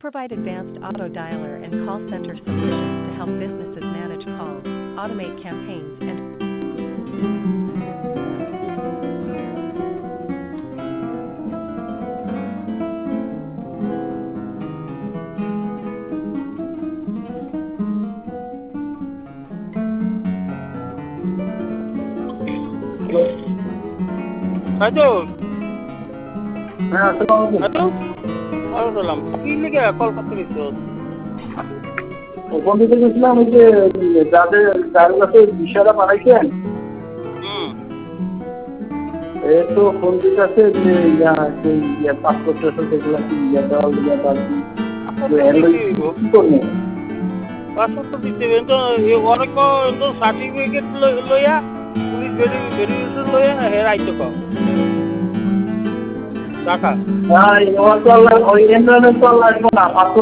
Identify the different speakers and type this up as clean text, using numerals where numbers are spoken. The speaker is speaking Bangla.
Speaker 1: provide advanced auto dialer and call center solutions to help businesses manage calls, automate campaigns, and
Speaker 2: হয়তো
Speaker 3: হ্যাঁ, আসসালামু আলাইকুম।
Speaker 2: হয়তো সালাম কি লিখে কল করতে দিছো?
Speaker 3: ফোন দিতে গেছিলাম, ওই যে যার কাছে বিষয়টা পাঠাইছেন, তো ফোন দিতে আছে যে পাসপোর্ট যেগুলো কি কি করবো?
Speaker 2: পাসপোর্ট তো দিতে হবে তো অনেক সার্টিফিকেট লইয়া পুলিশ ভেরিফিকেশন লইয়া হের আইতে কম টাকা
Speaker 3: ওই এন্ট্রান্স তো লাগবে না, পাসপোর্ট